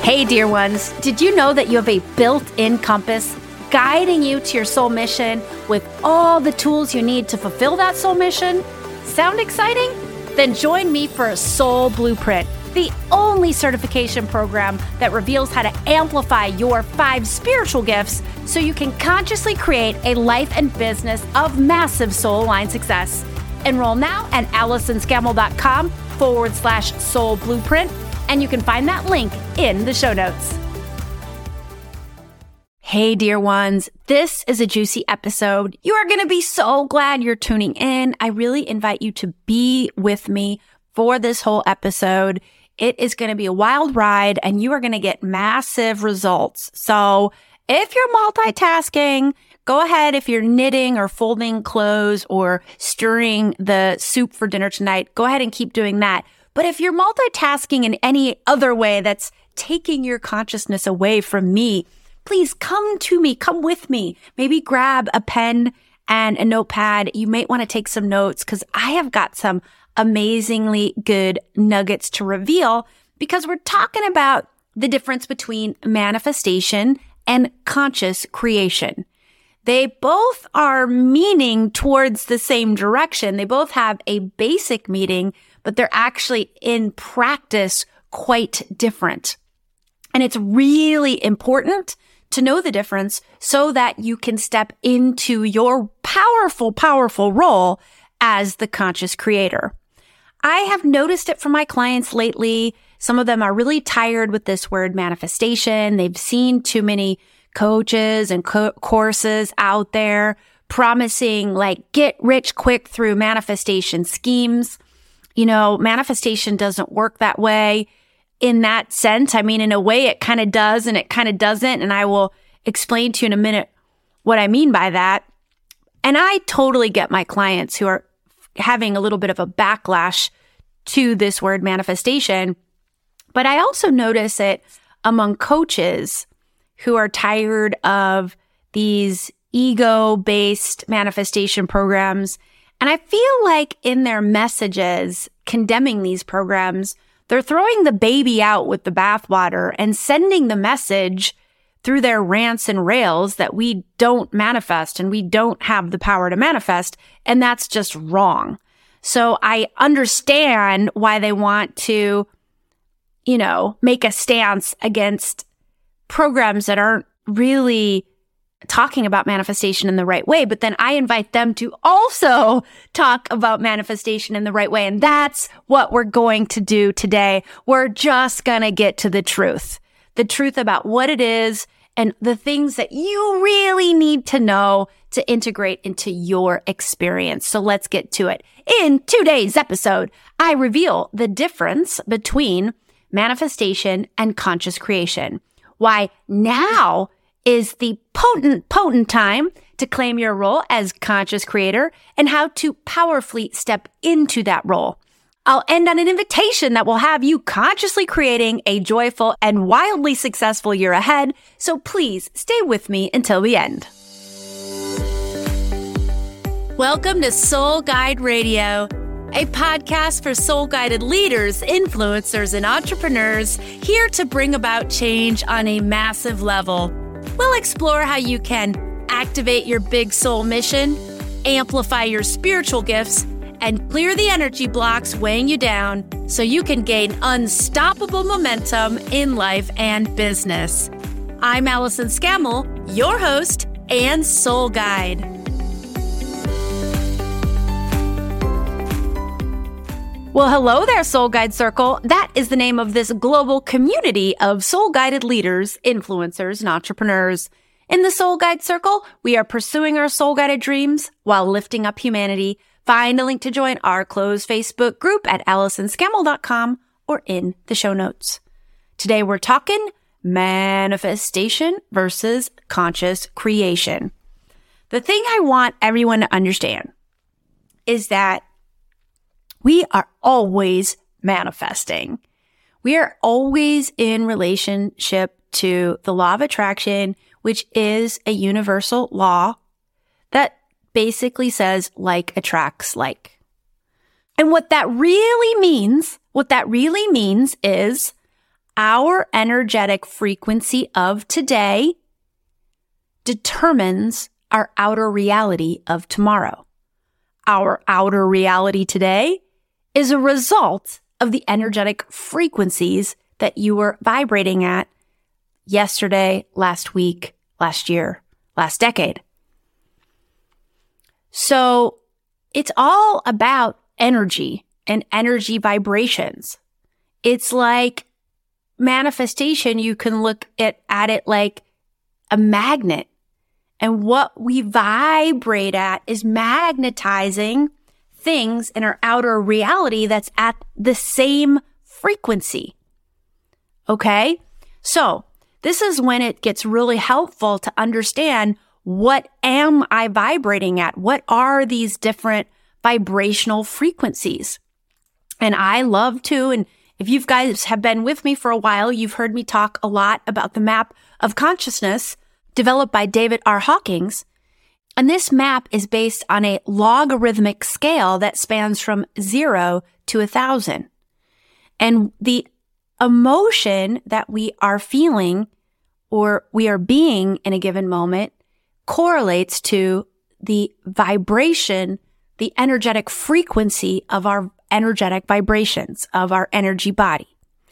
Hey, dear ones, did you know that you have a built-in compass guiding you to your soul mission with all the tools you need to fulfill that soul mission? Sound exciting? Then join me for a Soul Blueprint, the only certification program that reveals how to amplify your 5 spiritual gifts so you can consciously create a life and business of massive soul-aligned success. Enroll now at AllisonScammell.com/soul blueprint, and you can find that link in the show notes. Hey, dear ones, this is a juicy episode. You are going to be so glad you're tuning in. I really invite you to be with me for this whole episode. It is going to be a wild ride, and you are going to get massive results. So if you're multitasking, go ahead. If you're knitting or folding clothes or stirring the soup for dinner tonight, go ahead and keep doing that. But if you're multitasking in any other way that's taking your consciousness away from me, please come to me, come with me. Maybe grab a pen and a notepad. You might want to take some notes because I have got some amazingly good nuggets to reveal, because we're talking about the difference between manifestation and conscious creation. They both are meaning towards the same direction. They both have a basic meaning, but they're actually in practice quite different. And it's really important to know the difference so that you can step into your powerful, powerful role as the conscious creator. I have noticed it from my clients lately. Some of them are really tired with this word manifestation. They've seen too many coaches and courses out there promising like get rich quick through manifestation schemes. You know, manifestation doesn't work that way in that sense. I mean, in a way it kind of does and it kind of doesn't. And I will explain to you in a minute what I mean by that. And I totally get my clients who are having a little bit of a backlash to this word manifestation. But I also notice it among coaches who are tired of these ego-based manifestation programs. And I feel like in their messages condemning these programs, they're throwing the baby out with the bathwater and sending the message through their rants and rails that we don't manifest and we don't have the power to manifest. And that's just wrong. So I understand why they want to, you know, make a stance against programs that aren't really talking about manifestation in the right way. But then I invite them to also talk about manifestation in the right way. And that's what we're going to do today. We're just going to get to the truth about what it is and the things that you really need to know to integrate into your experience. So let's get to it. In today's episode, I reveal the difference between manifestation and conscious creation. Why now is the potent time to claim your role as conscious creator and how to powerfully step into that role. I'll end on an invitation that will have you consciously creating a joyful and wildly successful year ahead. So please stay with me until the end. Welcome to Soul Guide Radio, a podcast for soul-guided leaders, influencers, and entrepreneurs here to bring about change on a massive level. We'll explore how you can activate your big soul mission, amplify your spiritual gifts, and clear the energy blocks weighing you down so you can gain unstoppable momentum in life and business. I'm Allison Scammell, your host and soul guide. Well, hello there, Soul Guide Circle. That is the name of this global community of soul-guided leaders, influencers, and entrepreneurs. In the Soul Guide Circle, we are pursuing our soul-guided dreams while lifting up humanity. Find a link to join our closed Facebook group at AllisonScammell.com or in the show notes. Today, we're talking manifestation versus conscious creation. The thing I want everyone to understand is that we are always manifesting. We are always in relationship to the law of attraction, which is a universal law that basically says like attracts like. And what that really means is Our energetic frequency of today determines our outer reality of tomorrow. Our outer reality today is a result of the energetic frequencies that you were vibrating at yesterday, last week, last year, last decade. So it's all about energy and energy vibrations. It's like manifestation. You can look at it like a magnet. And what we vibrate at is magnetizing things in our outer reality that's at the same frequency. Okay? So this is when it gets really helpful to understand, what am I vibrating at? What are these different vibrational frequencies? And I love to, and if you guys have been with me for a while, you've heard me talk a lot about the map of consciousness developed by David R. Hawkins. And this map is based on a logarithmic scale that spans from 0 to 1,000. And the emotion that we are feeling or we are being in a given moment correlates to the vibration, the energetic frequency of our energetic vibrations of our energy body.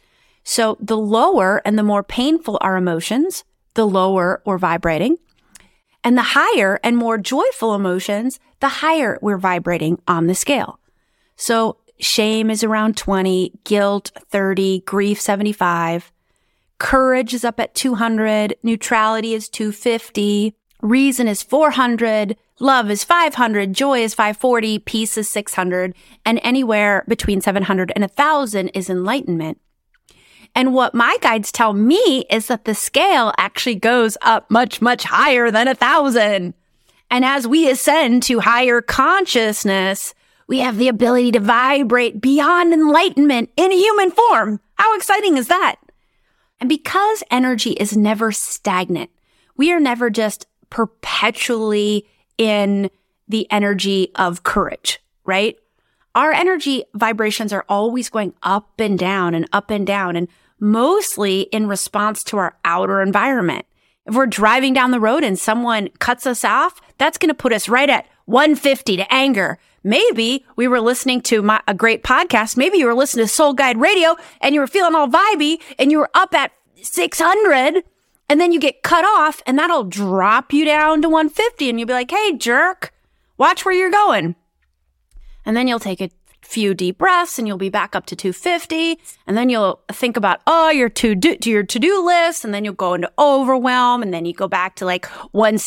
So the lower and the more painful our emotions, the lower we're vibrating. And the higher and more joyful emotions, the higher we're vibrating on the scale. So shame is around 20, guilt 30, grief 75, courage is up at 200, neutrality is 250, reason is 400, love is 500, joy is 540, peace is 600, and anywhere between 700 and 1,000 is enlightenment. And what my guides tell me is that the scale actually goes up much, much higher than 1,000. And as we ascend to higher consciousness, we have the ability to vibrate beyond enlightenment in human form. How exciting is that? And because energy is never stagnant, we are never just perpetually in the energy of courage, right? Our energy vibrations are always going up and down and up and down, and mostly in response to our outer environment. If we're driving down the road and someone cuts us off, that's going to put us right at 150 to anger. Maybe we were listening to a great podcast. Maybe you were listening to Soul Guide Radio and you were feeling all vibey and you were up at 600, and then you get cut off and that'll drop you down to 150 and you'll be like, hey, jerk, watch where you're going. And then you'll take a few deep breaths and you'll be back up to 250. And then you'll think about, your to-do list. And then you'll go into overwhelm. And then you go back to like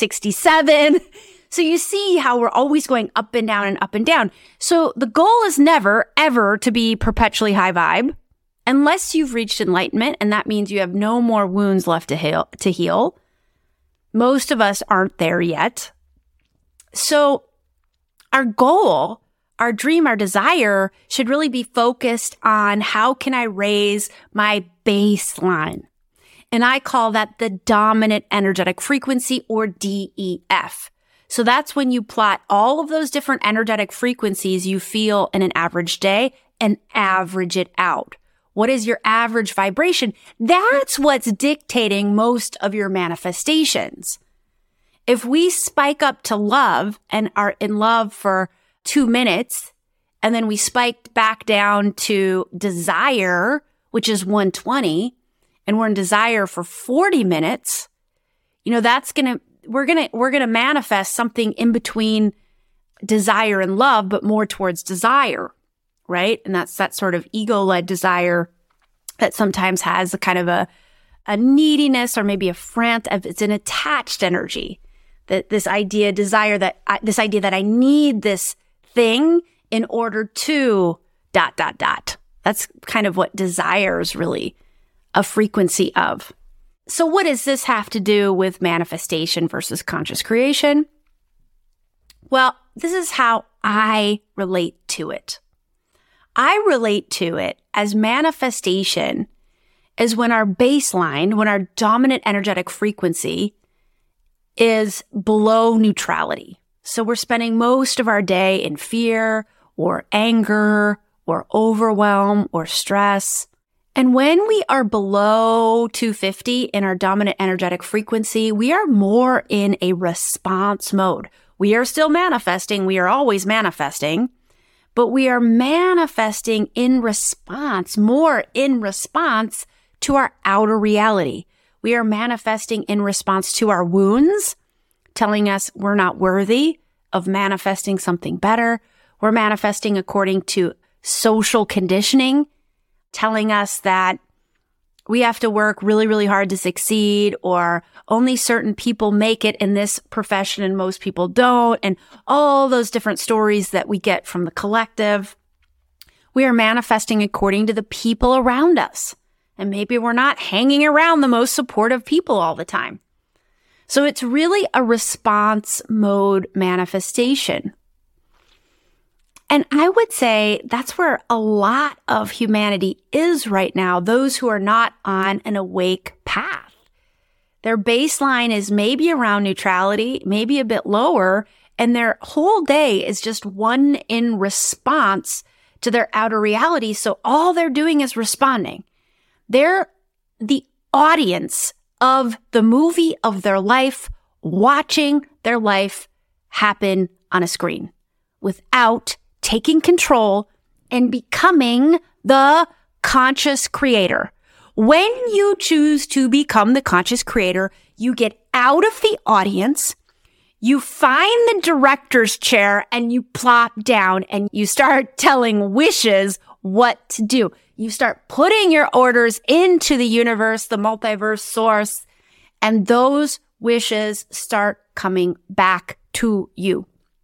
167. So you see how we're always going up and down and up and down. So the goal is never, ever to be perpetually high vibe unless you've reached enlightenment. And that means you have no more wounds left to heal. Most of us aren't there yet. So our goal, our dream, our desire should really be focused on how can I raise my baseline? And I call that the dominant energetic frequency, or DEF. So that's when you plot all of those different energetic frequencies you feel in an average day and average it out. What is your average vibration? That's what's dictating most of your manifestations. If we spike up to love and are in love for 2 minutes, and then we spiked back down to desire, which is 120, and we're in desire for 40 minutes, we're going to manifest something in between desire and love, but more towards desire, right? And that's that sort of ego-led desire that sometimes has a kind of a neediness or maybe it's an attached energy. That this idea that I need this thing in order to ... That's kind of what desire is really a frequency of. So what does this have to do with manifestation versus conscious creation? Well, this is how I relate to it. I relate to it as manifestation is when our baseline, when our dominant energetic frequency is below neutrality. So we're spending most of our day in fear or anger or overwhelm or stress. And when we are below 250 in our dominant energetic frequency, we are more in a response mode. We are still manifesting. We are always manifesting, but we are manifesting in response, more in response to our outer reality. We are manifesting in response to our wounds, telling us we're not worthy of manifesting something better. We're manifesting according to social conditioning, telling us that we have to work really, really hard to succeed, or only certain people make it in this profession and most people don't, and all those different stories that we get from the collective. We are manifesting according to the people around us. And maybe we're not hanging around the most supportive people all the time. So it's really a response mode manifestation. And I would say that's where a lot of humanity is right now, those who are not on an awake path. Their baseline is maybe around neutrality, maybe a bit lower, and their whole day is just one in response to their outer reality. So all they're doing is responding. They're the audience of the movie of their life, watching their life happen on a screen without taking control and becoming the conscious creator. When you choose to become the conscious creator, you get out of the audience, you find the director's chair and you plop down and you start telling wishes what to do. You start putting your orders into the universe, the multiverse source, and those wishes start coming back to you.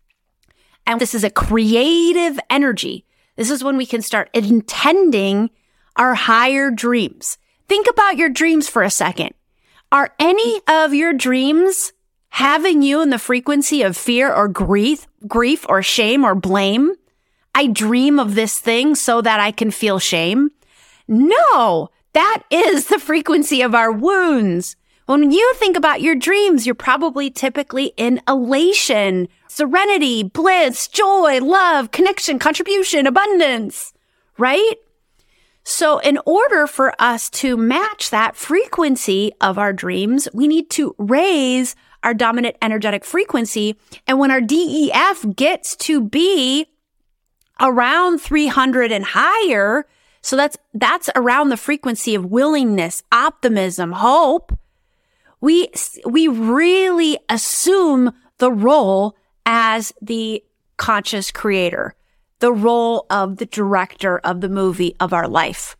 And this is a creative energy. This is when we can start intending our higher dreams. Think about your dreams for a second. Are any of your dreams having you in the frequency of fear or grief or shame or blame? I dream of this thing so that I can feel shame. No, that is the frequency of our wounds. When you think about your dreams, you're probably typically in elation, serenity, bliss, joy, love, connection, contribution, abundance, right? So in order for us to match that frequency of our dreams, we need to raise our dominant energetic frequency. And when our DEF gets to be around 300 and higher, so that's around the frequency of willingness, optimism, hope, we really assume the role as the conscious creator, the role of the director of the movie of our life.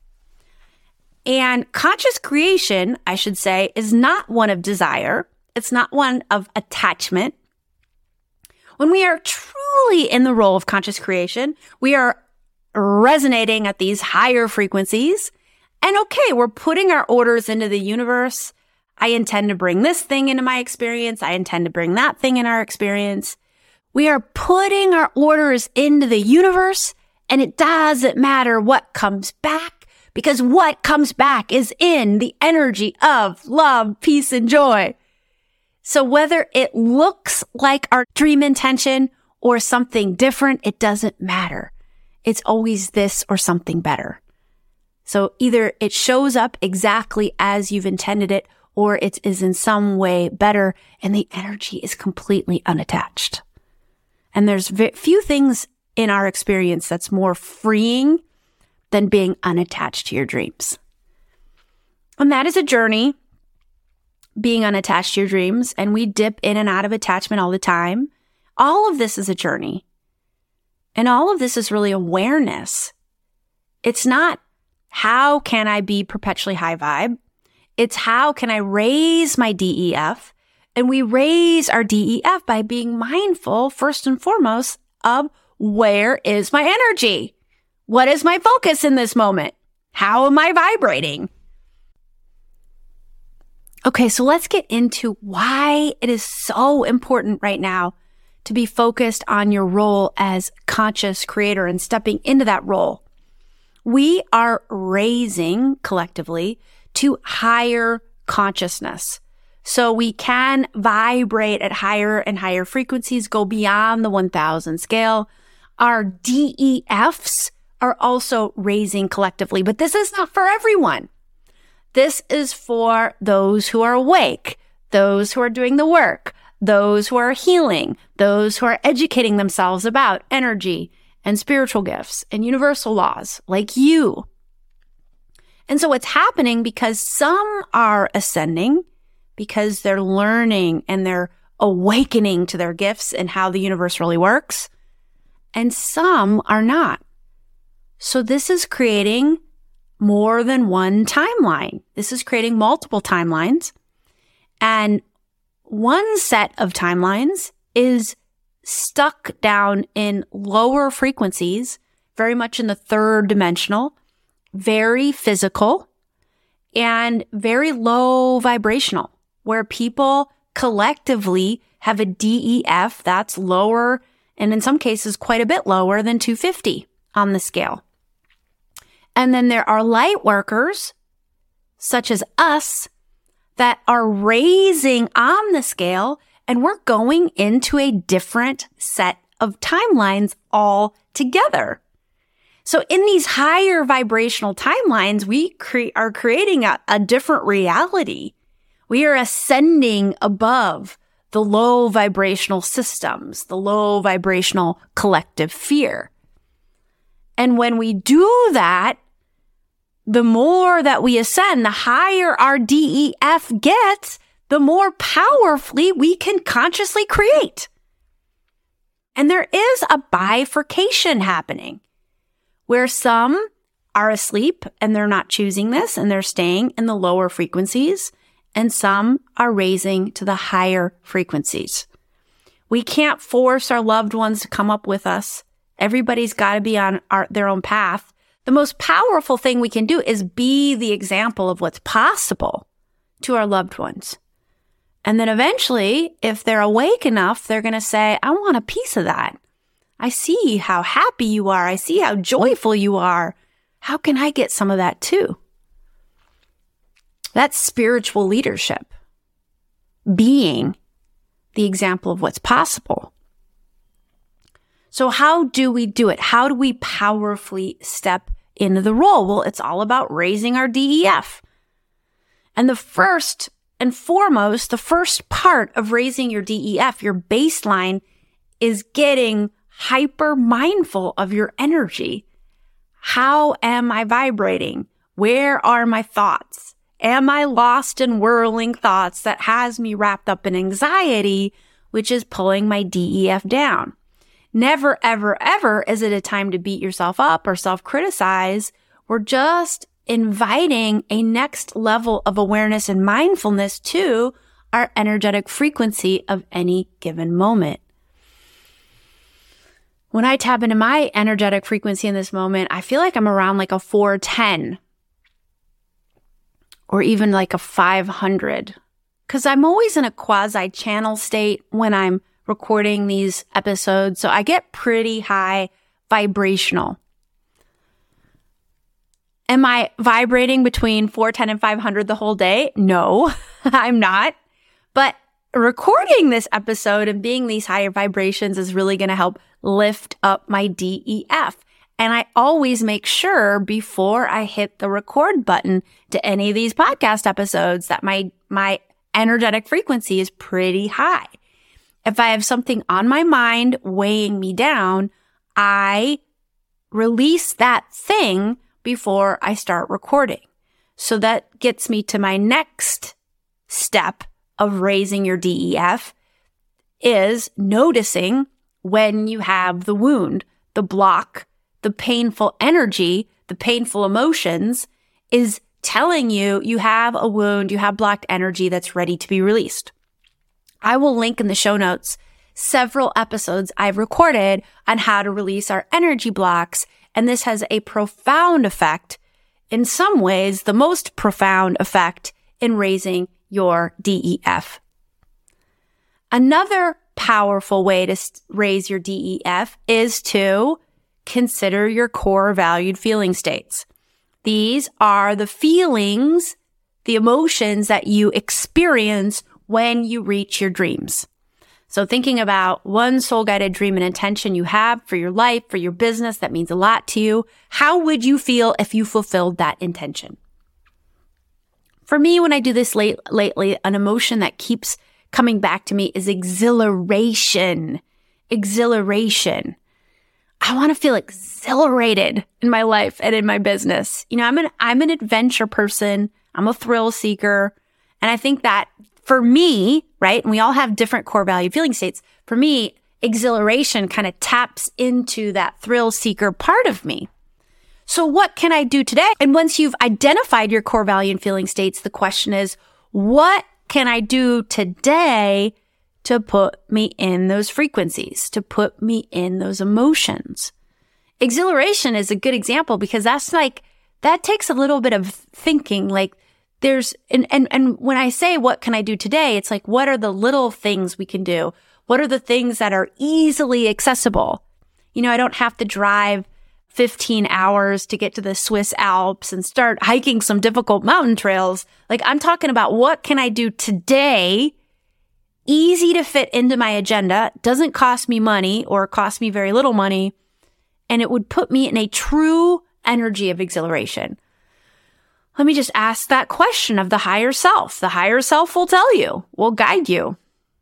And conscious creation, I should say, is not one of desire. It's not one of attachment. When we are truly in the role of conscious creation, we are resonating at these higher frequencies. And okay, we're putting our orders into the universe. I intend to bring this thing into my experience. I intend to bring that thing in our experience. We are putting our orders into the universe, and it doesn't matter what comes back, because what comes back is in the energy of love, peace, and joy. So whether it looks like our dream intention or something different, it doesn't matter. It's always this or something better. So either it shows up exactly as you've intended it, or it is in some way better, and the energy is completely unattached. And there's few things in our experience that's more freeing than being unattached to your dreams. And that is a journey, being unattached to your dreams, and we dip in and out of attachment all the time. All of this is a journey. And all of this is really awareness. It's not how can I be perpetually high vibe? It's how can I raise my DEF? And we raise our DEF by being mindful, first and foremost, of where is my energy? What is my focus in this moment? How am I vibrating? Okay, so let's get into why it is so important right now to be focused on your role as conscious creator and stepping into that role. We are raising collectively to higher consciousness. So we can vibrate at higher and higher frequencies, go beyond the 1000 scale. Our DEFs are also raising collectively, but this is not for everyone. This is for those who are awake, those who are doing the work, those who are healing, those who are educating themselves about energy and spiritual gifts and universal laws, like you. And so what's happening, because some are ascending, because they're learning and they're awakening to their gifts and how the universe really works, and some are not. So this is creating more than one timeline. This is creating multiple timelines. And one set of timelines is stuck down in lower frequencies, very much in the third dimensional, very physical, and very low vibrational, where people collectively have a DEF that's lower, and in some cases quite a bit lower than 250 on the scale. And then there are light workers, such as us, that are raising on the scale, and we're going into a different set of timelines altogether. So in these higher vibrational timelines, we are creating a different reality. We are ascending above the low vibrational systems, the low vibrational collective fear. And when we do that, the more that we ascend, the higher our DEF gets, the more powerfully we can consciously create. And there is a bifurcation happening where some are asleep and they're not choosing this and they're staying in the lower frequencies, and some are raising to the higher frequencies. We can't force our loved ones to come up with us. Everybody's got to be on their own path. The most powerful thing we can do is be the example of what's possible to our loved ones. And then eventually, if they're awake enough, they're going to say, I want a piece of that. I see how happy you are. I see how joyful you are. How can I get some of that too? That's spiritual leadership. Being the example of what's possible. So how do we do it? How do we powerfully step into the role? Well, it's all about raising our DEF. And the first and foremost, the first part of raising your DEF, your baseline, is getting hyper mindful of your energy. How am I vibrating? Where are my thoughts? Am I lost in whirling thoughts that has me wrapped up in anxiety, which is pulling my DEF down? Never, ever, ever is it a time to beat yourself up or self-criticize. We're just inviting a next level of awareness and mindfulness to our energetic frequency of any given moment. When I tap into my energetic frequency in this moment, I feel like I'm around like a 410 or even like a 500, because I'm always in a quasi-channel state when I'm recording these episodes. So I get pretty high vibrational. Am I vibrating between 410 and 500 the whole day? No, I'm not. But recording this episode and being these higher vibrations is really going to help lift up my DEF. And I always make sure before I hit the record button to any of these podcast episodes that my energetic frequency is pretty high. If I have something on my mind weighing me down, I release that thing before I start recording. So that gets me to my next step of raising your DEF, is noticing when you have the wound, the block, the painful energy, the painful emotions is telling you you have a wound, you have blocked energy that's ready to be released. I will link in the show notes several episodes I've recorded on how to release our energy blocks. And this has a profound effect, in some ways, the most profound effect in raising your DEF. Another powerful way to raise your DEF is to consider your core valued feeling states. These are the feelings, the emotions that you experience when you reach your dreams. So thinking about one soul-guided dream and intention you have for your life, for your business, that means a lot to you. How would you feel if you fulfilled that intention? For me, when I do this lately, an emotion that keeps coming back to me is exhilaration. Exhilaration. I want to feel exhilarated in my life and in my business. You know, I'm an adventure person. I'm a thrill seeker. And I think that for me, right, and we all have different core value feeling states. For me, exhilaration kind of taps into that thrill seeker part of me. So what can I do today? And once you've identified your core value and feeling states, the question is, what can I do today to put me in those frequencies, to put me in those emotions? Exhilaration is a good example because that takes a little bit of thinking. Like and when I say, what can I do today? It's like, what are the little things we can do? What are the things that are easily accessible? You know, I don't have to drive 15 hours to get to the Swiss Alps and start hiking some difficult mountain trails. Like, I'm talking about, what can I do today? Easy to fit into my agenda, doesn't cost me money or cost me very little money, and it would put me in a true energy of exhilaration. Let me just ask that question of the higher self. The higher self will tell you, will guide you.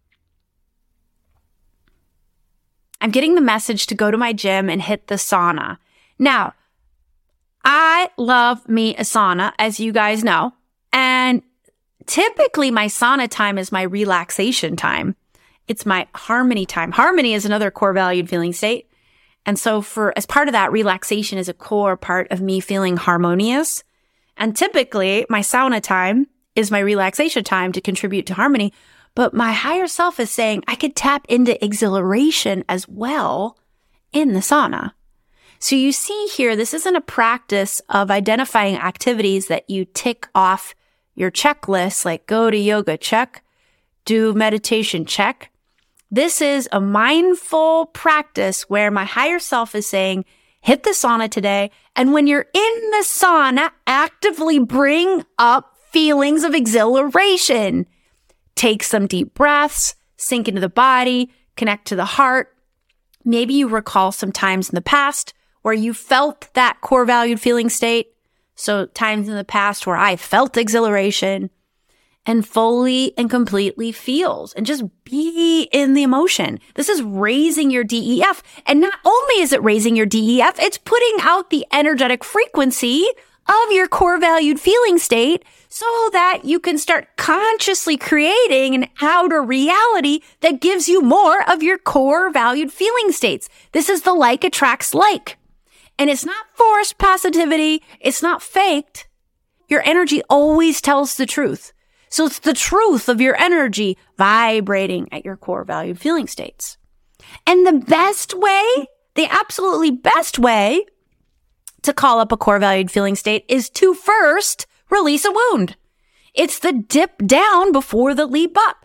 I'm getting the message to go to my gym and hit the sauna. Now, I love me a sauna, as you guys know, and typically my sauna time is my relaxation time. It's my harmony time. Harmony is another core valued feeling state. And so as part of that, relaxation is a core part of me feeling harmonious. And typically my sauna time is my relaxation time to contribute to harmony. But my higher self is saying I could tap into exhilaration as well in the sauna. So you see here, this isn't a practice of identifying activities that you tick off your checklist, like go to yoga, check, do meditation, check. This is a mindful practice where my higher self is saying, hit the sauna today. And when you're in the sauna, actively bring up feelings of exhilaration. Take some deep breaths, sink into the body, connect to the heart. Maybe you recall some times in the past where you felt that core valued feeling state. So times in the past where I felt exhilaration, and fully and completely feels and just be in the emotion. This is raising your DEF. And not only is it raising your DEF, it's putting out the energetic frequency of your core valued feeling state so that you can start consciously creating an outer reality that gives you more of your core valued feeling states. This is the like attracts like. And it's not forced positivity. It's not faked. Your energy always tells the truth. So it's the truth of your energy vibrating at your core valued feeling states. And the best way, the absolutely best way to call up a core valued feeling state is to first release a wound. It's the dip down before the leap up.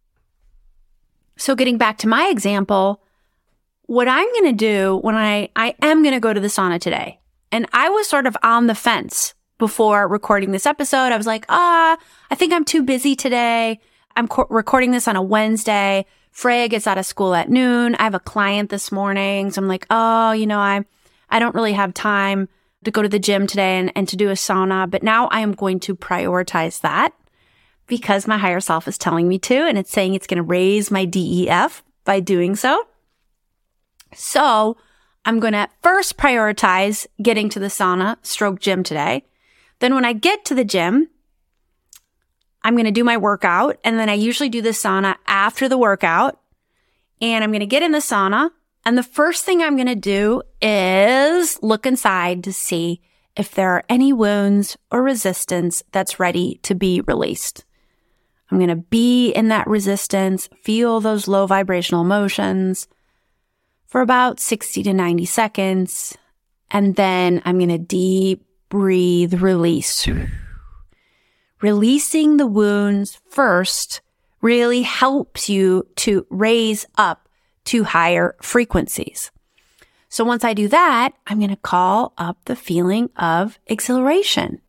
So getting back to my example, what I'm going to do when I am going to go to the sauna today, and I was sort of on the fence before recording this episode. I was like, I think I'm too busy today. I'm recording this on a Wednesday. Freya gets out of school at noon. I have a client this morning. So I'm like, I don't really have time to go to the gym today and to do a sauna. But now I am going to prioritize that because my higher self is telling me to, and it's saying it's going to raise my DEF by doing so. So I'm going to first prioritize getting to the sauna / gym today. Then when I get to the gym, I'm going to do my workout. And then I usually do the sauna after the workout. And I'm going to get in the sauna. And the first thing I'm going to do is look inside to see if there are any wounds or resistance that's ready to be released. I'm going to be in that resistance, feel those low vibrational emotions for about 60 to 90 seconds. And then I'm going to deep breathe, release. Releasing the wounds first really helps you to raise up to higher frequencies. So once I do that, I'm going to call up the feeling of exhilaration.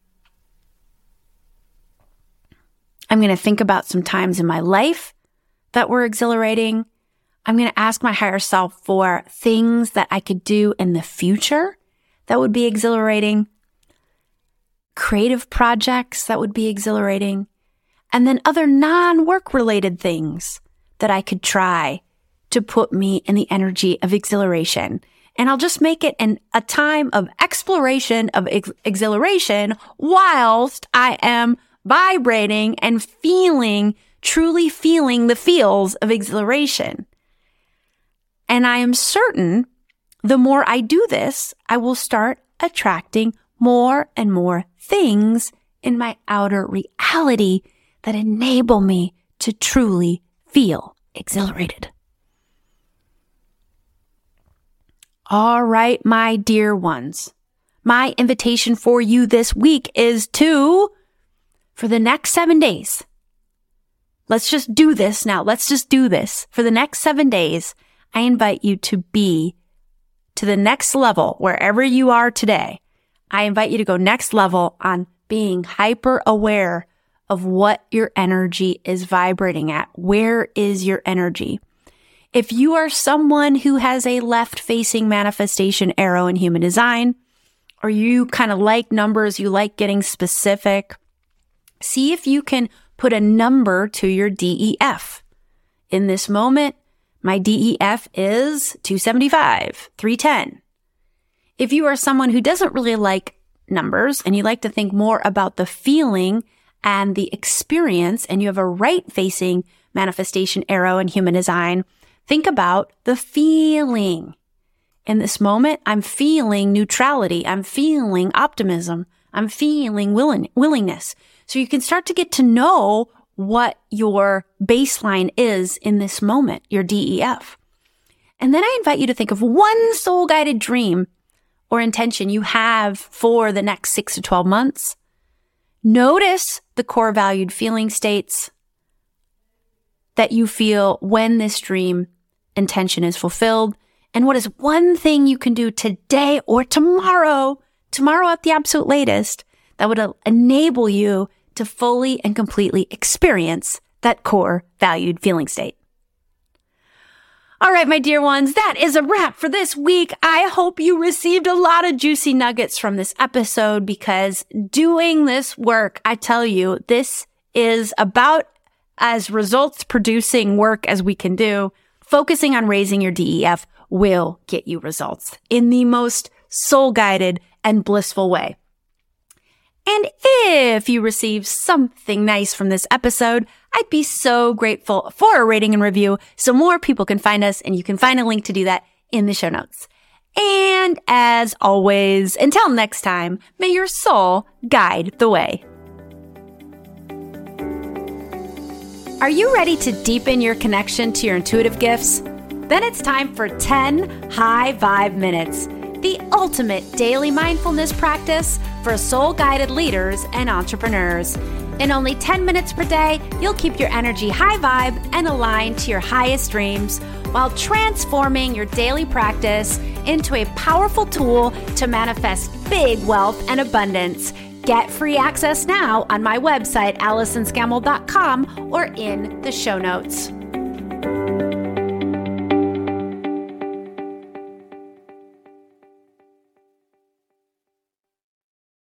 I'm going to think about some times in my life that were exhilarating. I'm going to ask my higher self for things that I could do in the future that would be exhilarating, creative projects that would be exhilarating, and then other non-work related things that I could try to put me in the energy of exhilaration. And I'll just make it a time of exploration of exhilaration whilst I am vibrating and truly feeling the feels of exhilaration. And I am certain the more I do this, I will start attracting more and more things in my outer reality that enable me to truly feel exhilarated. All right, my dear ones, my invitation for you this week is for the next 7 days, let's just do this now. Let's just do this. For the next 7 days, I invite you to be to the next level wherever you are today. I invite you to go next level on being hyper aware of what your energy is vibrating at. Where is your energy? If you are someone who has a left-facing manifestation arrow in human design, or you kind of like numbers, you like getting specific, see if you can put a number to your DEF. In this moment, my DEF is 275, 310. If you are someone who doesn't really like numbers and you like to think more about the feeling and the experience, and you have a right-facing manifestation arrow in human design, think about the feeling. In this moment, I'm feeling neutrality. I'm feeling optimism. I'm feeling willingness. So you can start to get to know what your baseline is in this moment, your DEF. And then I invite you to think of one soul-guided dream or intention you have for the next 6 to 12 months. Notice the core valued feeling states that you feel when this dream intention is fulfilled. And what is one thing you can do today or tomorrow at the absolute latest, that would enable you to fully and completely experience that core valued feeling state. All right, my dear ones, that is a wrap for this week. I hope you received a lot of juicy nuggets from this episode, because doing this work, I tell you, this is about as results producing work as we can do. Focusing on raising your DEF will get you results in the most soul-guided and blissful way. And if you receive something nice from this episode, I'd be so grateful for a rating and review so more people can find us, and you can find a link to do that in the show notes. And as always, until next time, may your soul guide the way. Are you ready to deepen your connection to your intuitive gifts? Then it's time for 10 High Vibe Minutes, the ultimate daily mindfulness practice for soul-guided leaders and entrepreneurs. In only 10 minutes per day, you'll keep your energy high vibe and aligned to your highest dreams while transforming your daily practice into a powerful tool to manifest big wealth and abundance. Get free access now on my website, AllisonScammell.com, or in the show notes.